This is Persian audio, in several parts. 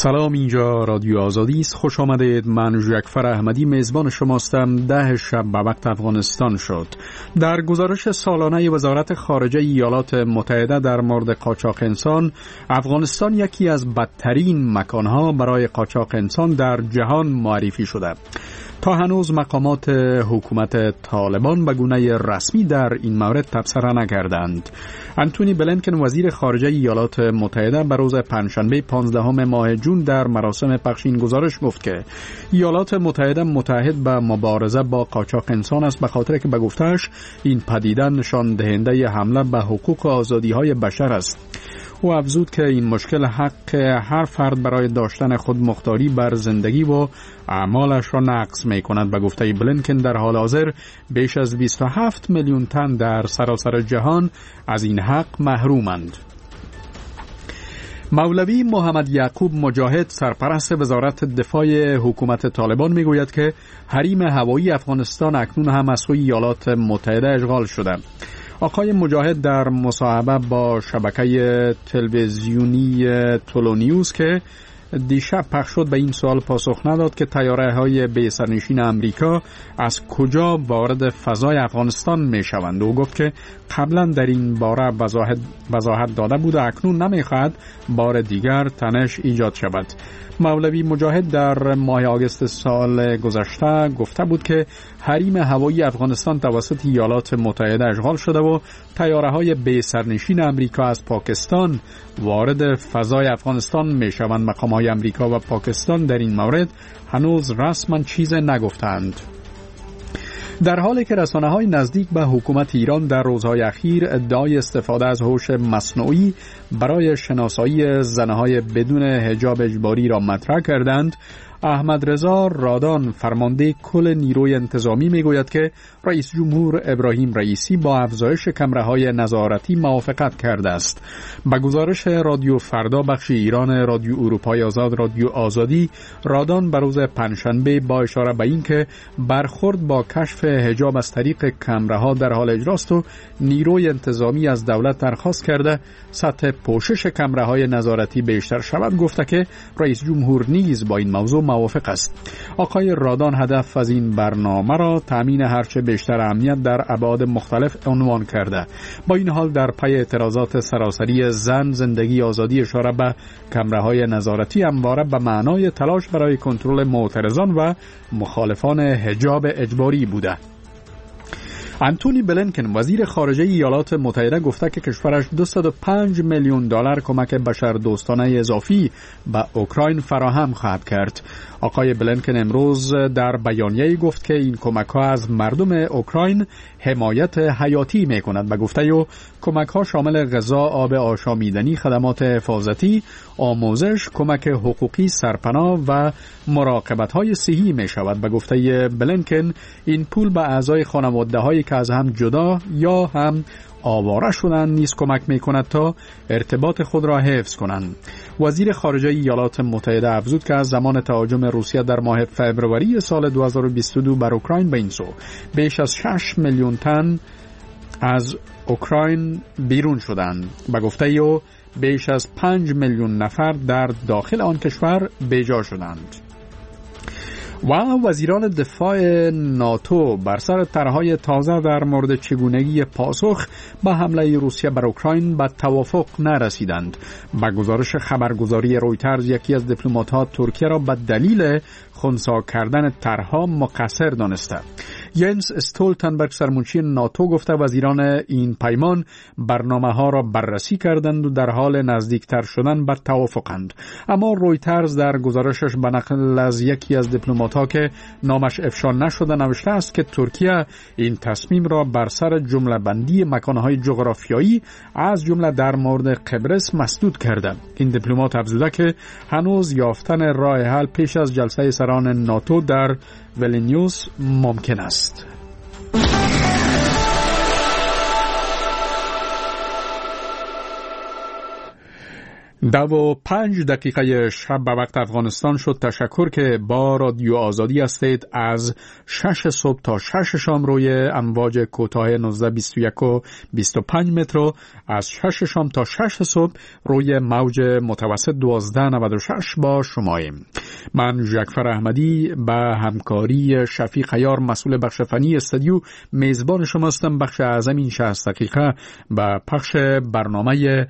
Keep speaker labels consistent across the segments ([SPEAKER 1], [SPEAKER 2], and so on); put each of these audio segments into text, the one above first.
[SPEAKER 1] سلام، اینجا رادیو آزادی است. خوش آمدید. من جعفر احمدی میزبان شماستم. 10 شب به وقت افغانستان شد. در گزارش سالانه وزارت خارجه ایالات متحده در مورد قاچاق انسان، افغانستان یکی از بدترین مکانها برای قاچاق انسان در جهان معرفی شده. تا هنوز مقامات حکومت طالبان به گونه رسمی در این مورد تبصره نکردند. آنتونی بلینکن وزیر خارجه ایالات متحده به روز پنجشنبه 15 ماه جون در مراسم پخش این گزارش گفت که ایالات متحده متحد به مبارزه با قاچاق انسان است، به خاطر که به گفته‌اش این پدیده نشان دهنده حمله به حقوق و آزادی‌های بشر است. او افزود که این مشکل حق هر فرد برای داشتن خودمختاری بر زندگی و اعمالش را نقض می کند. به گفته بلینکن در حال حاضر بیش از 27 میلیون تن در سراسر جهان از این حق محرومند. مولوی محمد یعقوب مجاهد سرپرست وزارت دفاع حکومت طالبان می گوید که حریم هوایی افغانستان اکنون هم از سوی ایالات متحده اشغال شده. آقای مجاهد در مصاحبه با شبکه تلویزیونی تولونیوز که دیشب پخش شد به این سوال پاسخ نداد که طیاره‌های بی سرنشین امریکا از کجا وارد فضای افغانستان می شوند. او گفت که قبلا در این باره وضاحت داده بود و اکنون نمی‌خواهد بار دیگر تنش ایجاد شود. مولوی مجاهد در ماه آگوست سال گذشته گفته بود که حریم هوایی افغانستان توسط ایالات متحده اشغال شده و طیاره‌های بی سرنشین امریکا از پاکستان وارد فضای افغانستان می‌شوند. مقام‌های امریکا و پاکستان در این مورد هنوز رسما چیزی نگفتند. در حالی که رسانه‌های نزدیک به حکومت ایران در روزهای اخیر ادعای استفاده از هوش مصنوعی برای شناسایی زن‌های بدون حجاب اجباری را مطرح کردند، احمد رضا رادان فرمانده کل نیروی انتظامی میگوید که رئیس جمهور ابراهیم رئیسی با افزایش کمره‌های نظارتی موافقت کرده است. با گزارش رادیو فردا بخش ایران رادیو اروپای آزاد رادیو آزادی، رادان به روز پنجشنبه با اشاره به این که برخورد با کشف حجاب از طریق کمره‌ها در حال اجراست و نیروی انتظامی از دولت درخواست کرده سطح پوشش کمره‌های نظارتی بیشتر شود، گفته که رئیس جمهور نیز با این موضوع موافق است. آقای رادان هدف از این برنامه را تامین هرچه بیشتر امنیت در ابعاد مختلف عنوان کرده. با این حال در پی اعتراضات سراسری زن، زندگی، آزادی اشاره به کمره‌های نظارتی همواره به معنای تلاش برای کنترل معترضان و مخالفان حجاب اجباری بوده. آنتونی بلینکن وزیر خارجه ایالات متحده گفته که کشورش 205 میلیون دلار کمک بشردوستانه اضافی به اوکراین فراهم خواهد کرد. آقای بلینکن امروز در بیانیه‌ای گفت که این کمک‌ها از مردم اوکراین حمایت حیاتی می‌کند. به گفته او کمک‌ها شامل غذا، آب آشامیدنی، خدمات حفاظتی، آموزش، کمک حقوقی، سرپناه و مراقبت‌های صحی می‌شود. به گفته بلینکن این پول به اعضای خانواده‌هایی که از هم جدا یا هم آواره شدن نیز کمک می‌کند تا ارتباط خود را حفظ کنند. وزیر خارجه ایالات متحده افزود که از زمان تهاجم روسیه در ماه فوریه سال 2022 بر اوکراین به این سو بیش از 6 میلیون تن از اوکراین بیرون شدند. به گفته او بیش از 5 میلیون نفر در داخل آن کشور بیجا شدند. و وزیران دفاع ناتو بر سر طرح‌های تازه در مورد چگونگی پاسخ به حمله روسیه بر اوکراین به توافق نرسیدند. با گزارش خبرگزاری رویترز یکی از دیپلمات‌ها ترکیه را به دلیل خنثی کردن طرح‌ها مقصر دانسته. ینس استولتنبرگ سرمنشی ناتو گفته وزیران این پیمان برنامه‌ها را بررسی کردند و در حال نزدیکتر شدن به توافقند. اما رویترز در گزارشش به نقل از یکی از دیپلمات‌ها که نامش افشا نشده نوشته است که ترکیه این تصمیم را بر سر جمله بندی مکان‌های جغرافیایی از جمله در مورد قبرس مسدود کرده. این دیپلمات افزوده که هنوز یافتن راه حل پیش از جلسه سران ناتو در ولینیوس ممکن است. 2:05 شب به وقت افغانستان شد. تشکر که با رادیو آزادی هستید. از 6 صبح تا 6 شام روی امواج کوتاه 1921 و 25 متر و از 6 شام تا 6 صبح روی موج متوسط 1296 با شماییم. من جعفر احمدی به همکاری شفیق عیار مسئول بخش فنی استودیو میزبان شماستم. بخش اعظم این 60 دقیقه به پخش برنامه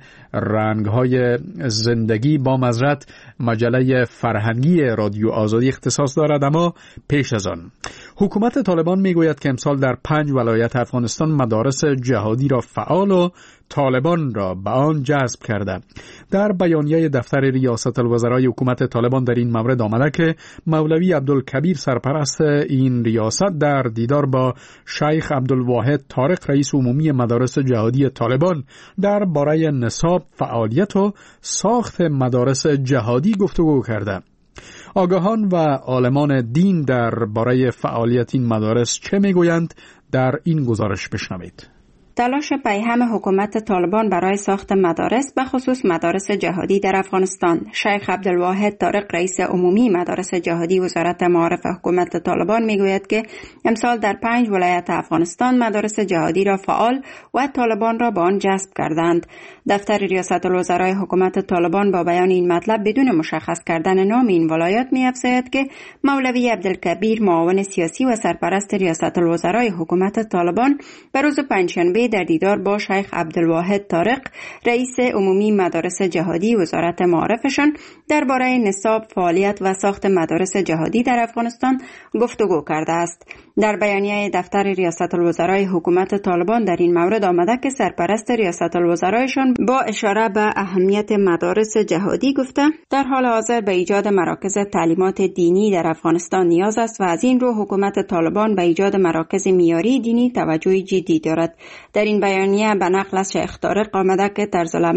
[SPEAKER 1] رنگ‌های زندگی با مزرعت مجله فرهنگی رادیو آزادی اختصاص دارد. اما پیش از آن حکومت طالبان میگوید که امسال در 5 ولایت افغانستان مدارس جهادی را فعال و طالبان را به آن جذب کرده. در بیانیه دفتر ریاست الوزرای حکومت طالبان در این مورد آمده که مولوی عبدالکبیر سرپرست این ریاست در دیدار با شیخ عبدالواحد طارق رئیس عمومی مدارس جهادی طالبان در باره نصاب، فعالیت و ساخت مدارس جهادی گفتگو کرده. آگاهان و عالمان دین در باره فعالیت این مدارس چه میگویند؟ در این گزارش بشنوید.
[SPEAKER 2] تلاش پیهم حکومت طالبان برای ساخت مدارس به خصوص مدارس جهادی در افغانستان. شیخ عبدالواحد طارق رئیس عمومی مدارس جهادی وزارت معارف حکومت طالبان میگوید که امسال در 5 ولایت افغانستان مدارس جهادی را فعال و طالبان را به آن جذب کردند. دفتر ریاست الوزرای حکومت طالبان با بیان این مطلب بدون مشخص کردن نام این ولایات می‌افزاید که مولوی عبدالکبیر معاون سیاسی و سرپرست ریاست الوزرای حکومت طالبان به روز پنجشنبه در دیدار با شیخ عبدالواحد طارق رئیس عمومی مدارس جهادی وزارت معارفشان درباره نصاب، فعالیت و ساخت مدارس جهادی در افغانستان گفتگو کرده است. در بیانیه دفتر ریاست الوزرای حکومت طالبان در این مورد آمده که سرپرست ریاست الوزرایشان با اشاره به اهمیت مدارس جهادی گفته در حال حاضر به ایجاد مراکز تعلیمات دینی در افغانستان نیاز است و از این رو حکومت طالبان به ایجاد مراکز معیاری دینی توجه جدی دارد. در این بیانیه به نقل از شیخ طارق آمده که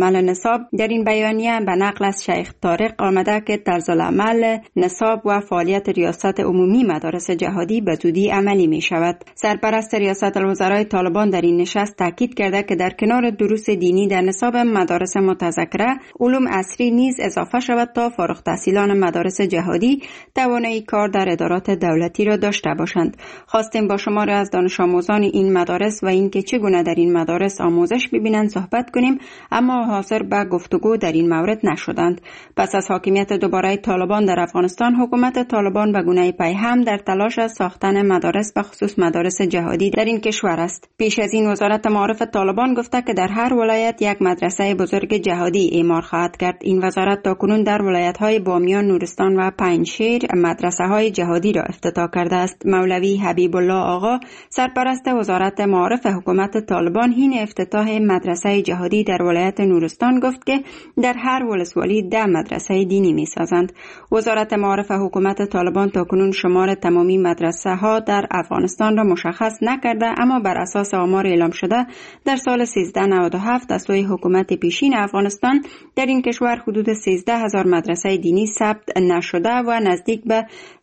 [SPEAKER 2] طرز العمل نصاب و فعالیت ریاست عمومی مدارس جهادی به زودی عملی می شود. سرپرست ریاست الوزرای طالبان در این نشست تاکید کرده که در کنار دروس دینی در نصاب مدارس متذکره علوم عصری نیز اضافه شود تا فارغ التحصیلان مدارس جهادی توانایی کار در ادارات دولتی را داشته باشند. خواستیم با شماری از دانش آموزان این مدارس و اینکه چگونه در این مدارس آموزش ببینند صحبت کنیم، اما حاضر به گفتگو در این مورد نشدند. پس از حاکمیت دوباره طالبان در افغانستان، حکومت طالبان به گونه پیهم در تلاش از ساختن مدارس به خصوص مدارس جهادی در این کشور است. پیش از این وزارت معارف طالبان گفته که در هر ولایت یک مدرسه بزرگ جهادی اعمار خواهد کرد. این وزارت تاکنون در ولایت‌های بامیان، نورستان و پنجشیر مدرسه‌های جهادی را افتتاح کرده است. مولوی حبیب الله آقا سرپرست وزارت معارف حکومت طالبان این افتتاح مدرسه جهادی در ولایت نورستان گفت که در هر ولسوالی 10 مدرسه دینی می‌سازند. وزارت معارف حکومت طالبان تاکنون شمار تمامی مدرسه‌ها در افغانستان را مشخص نکرده، اما بر اساس آمار اعلام شده در سال 1397 از سوی حکومت پیشین افغانستان در این کشور حدود 13000 مدرسه دینی ثبت نشده و نزدیک به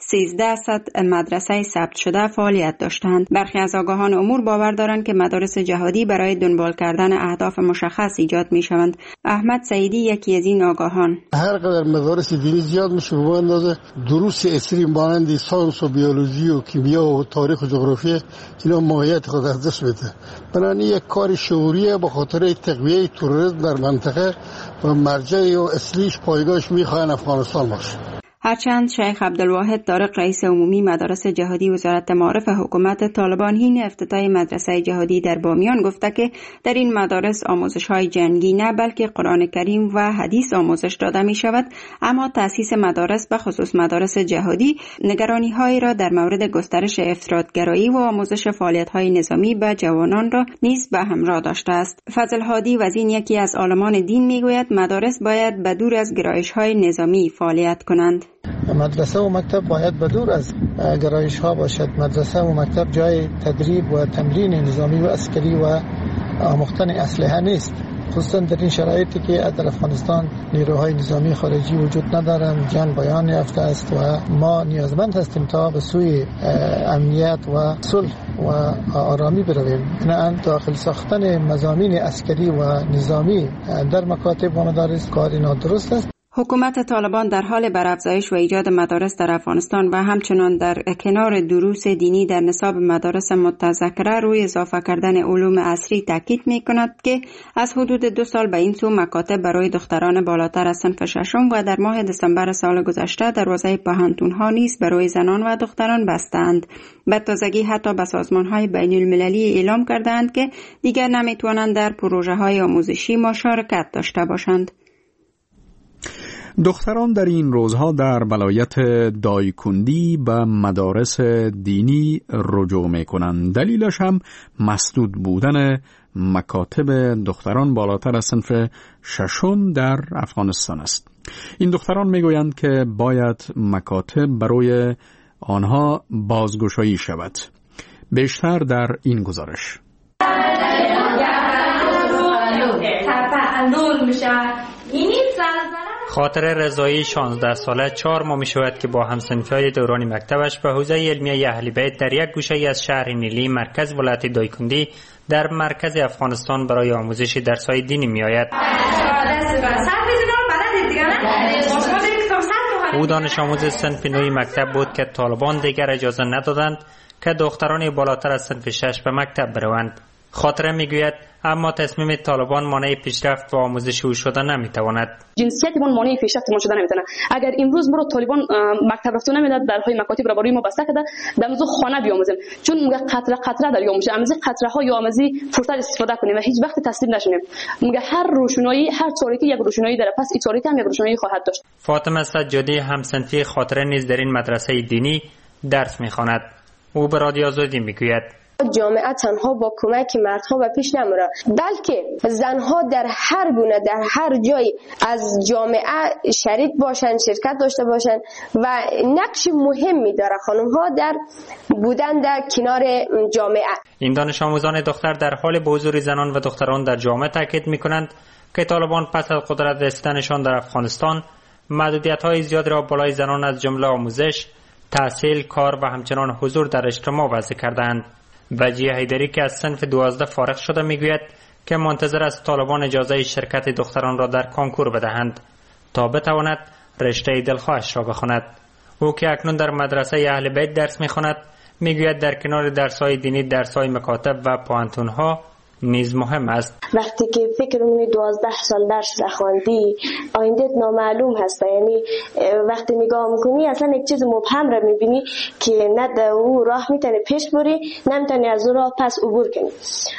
[SPEAKER 2] 1300 مدرسه ثبت شده فعالیت داشتند. برخی از آگاهان امور باور دارند که مدارس جهادی برای دنبال کردن اهداف مشخص ایجاد می شوند. احمد سعیدی یکی از این آگاهان:
[SPEAKER 3] هر قدر مدارس دینی زیاد میشه به اندازه دروس عصری مانند ساینس و بیولوژی و کیمیا و تاریخ و جغرافی اینا ماهیت خود از دست میده. بنابراین یک کار شعوریه به خاطر تقویه تروریسم در منطقه و مرجع و اصلیش پایگاهش میخواهن افغانستان باشه.
[SPEAKER 2] هرچند شیخ عبدالواحد طارق رئیس عمومی مدارس جهادی وزارت معارف حکومت طالبان این افتتاح مدرسه جهادی در بامیان گفته که در این مدارس آموزش‌های جنگی نه بلکه قرآن کریم و حدیث آموزش داده می شود، اما تأسیس مدارس به خصوص مدارس جهادی نگرانی‌هایی را در مورد گسترش افراط‌گرایی و آموزش فعالیت‌های نظامی به جوانان را نیز به همراه داشته است. فضل هادی وزین یکی از عالمان دین میگوید مدارس باید به دور از گرایش‌های نظامی فعالیت کنند.
[SPEAKER 4] مدرسه و مکتب باید به دور از گرایش ها باشد. مدرسه و مکتب جای تدریب و تمرین نظامی و عسکری و آموختن اسلحه نیست، خصوصا در این شرایطی که در افغانستان نیروهای نظامی خارجی وجود ندارند، جنگ پایان یافته است و ما نیازمند هستیم تا به سوی امنیت و صلح و آرامی برویم. نه داخل ساختن مضامین عسکری و نظامی در مکاتب و مدارس کار نادرست است.
[SPEAKER 2] حکومت طالبان در حال برافزایش و ایجاد مدارس در افغانستان و همچنان در کنار دروس دینی در نصاب مدارس متذکره روی اضافه کردن علوم عصری تاکید می کند که از حدود 2 سال به این سو مکاتب برای دختران بالاتر از صنف ششم و در ماه دسامبر سال گذشته دروازه پوهنتون‌ها نیز برای زنان و دختران بستند. به تازگی حتی به سازمان‌های بین المللی اعلام کردند که دیگر نمی‌توانند در پروژه‌های آموزشی مشارکت داشته باشند.
[SPEAKER 1] دختران در این روزها در ولایت دایکندی به مدارس دینی رجوع می کنند. دلیلش هم مسدود بودن مکاتب دختران بالاتر از صنف ششم در افغانستان است. این دختران می گویند که باید مکاتب برای آنها بازگشایی شود. بیشتر در این گزارش.
[SPEAKER 5] خاطر رضایی 16 ساله 4 ماه می شود که با همسنفی‌های دوران مکتبش به حوزه علمیه اهل بیت در یک گوشه از شهر نیلی مرکز ولایت دایکندی در مرکز افغانستان برای آموزش درس‌های دینی می آید. او دانش آموز صنف نوی مکتب بود که طالبان دیگر اجازه ندادند که دختران بالاتر از صنف 6 به مکتب بروند. خاطره میگوید اما تصمیم طالبان مانع پیشرفت و آموزش او شده نمیتواند.
[SPEAKER 6] جنسیتمون مانع پیشرفت ما شده نمیتونه. اگر امروز ما رو طالبان مکتب رفتن نمیداد، درهای مکاتب را برای ما بسته کرده، در موضوع خانه بیاموزیم، چون میگه قطره قطره در یاموزه، امزی قطره ها یا امزی فرصت استفاده کنیم و هیچ وقت تسلیم نشیم. میگه هر روشنایی، هر چاریکی یک روشنایی داره، پس این چاریک هم یک روشنایی خواهد داشت.
[SPEAKER 5] فاطمه سجادی همسنفی خاطره نیز در این مدرسه دینی درس میخواند. او به رادیو آزادی میگوید
[SPEAKER 7] جامعه تنها با کمک مردها به پیش نمیره، بلکه زنها در هر گونه، در هر جای از جامعه شریک باشن، شرکت داشته باشن و نقش مهمی داره خانم‌ها در بودن در کنار جامعه.
[SPEAKER 5] این دانش آموزان دختر در حال به حضور زنان و دختران در جامعه تاکید می‌کنند که طالبان پس از قدرت رسیدنشان در افغانستان محدودیت‌های زیادی را بالای زنان از جمله آموزش، تحصیل، کار و همچنان حضور در اجتماع وضع کردند. وجیه حیدری که از صنف 12 فارغ شده میگوید که منتظر است طالبان اجازه شرکت دختران را در کنکور بدهند تا بتواند رشته دلخواهش را بخواند. او که اکنون در مدرسه اهل بیت درس میخواند میگوید در کنار درس‌های دینی درس‌های مکاتب و پوهنتون‌ها نیز مهم است.
[SPEAKER 7] وقتی که فکر می‌کنی 12 سال درس نخواندی، آیندهت نامعلوم هست، یعنی وقتی نگاه می‌کنی اصلا یک چیز مبهم را می‌بینی که نه در او راه می‌تونی پیش بری، نمی‌تونی از اون راه پس عبور کنی.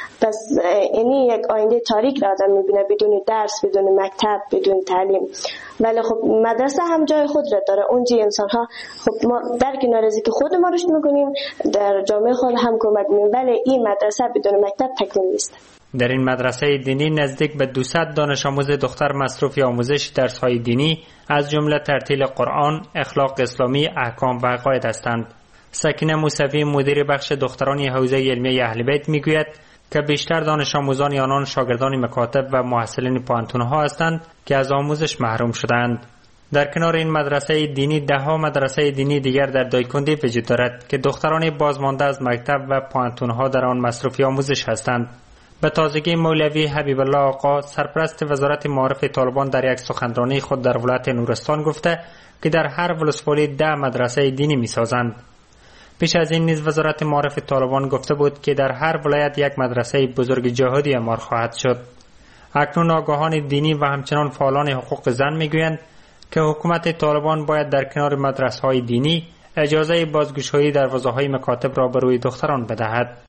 [SPEAKER 7] پس یعنی یک آینده تاریک را آدم می‌بینه بدون درس، بدون مکتب، بدون تعلیم. ولی خب مدرسه هم جای خود را داره. اونجا انسان‌ها خب ما در کنار از که خود ما رشد می‌کنیم در جامعه خود هم کمک می‌کنیم، ولی این مدرسه بدون مکتب تکمیل نیست.
[SPEAKER 5] در این مدرسه دینی نزدیک به 200 دانش آموز دختر مصروف آموزش درس‌های دینی از جمله ترتیل قرآن، اخلاق اسلامی، احکام و عقاید هستند. سکینه موسوی مدیر بخش دخترانی حوزه علمیه اهل بیت میگوید که بیشتر دانش آموزان آنان شاگردان مکاتب و محصلین پوهنتون‌ها هستند که از آموزش محروم شدند. در کنار این مدرسه دینی 10 مدرسه دینی دیگر در دایکندی وجود دارد که دختران بازمانده از مکتب و پوهنتون‌ها در آن مصروف آموزش هستند. به تازگی مولوی حبیب الله آقا سرپرست وزارت معارف طالبان در یک سخنرانی خود در ولایت نورستان گفته که در هر ولسوالی 10 مدرسه دینی می‌سازند. پیش از این نیز وزارت معارف طالبان گفته بود که در هر ولایت یک مدرسه بزرگ جهادی اعمار خواهد شد. اکنون آگاهان دینی و همچنان فعالان حقوق زن میگویند که حکومت طالبان باید در کنار مدرسه‌های دینی اجازه بازگشایی دروازه‌های مکاتب را به روی دختران بدهد.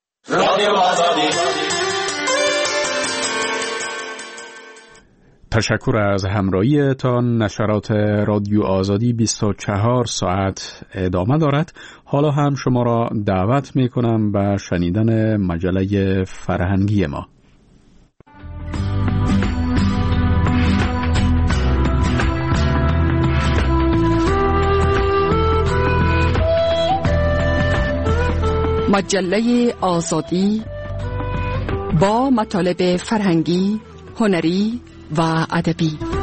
[SPEAKER 1] تشکر از همراهیتان. نشرات رادیو آزادی 24 ساعت ادامه دارد. حالا هم شما را دعوت می کنم به شنیدن مجله فرهنگی ما.
[SPEAKER 8] مجله آزادی با مطالب فرهنگی، هنری و ادبی.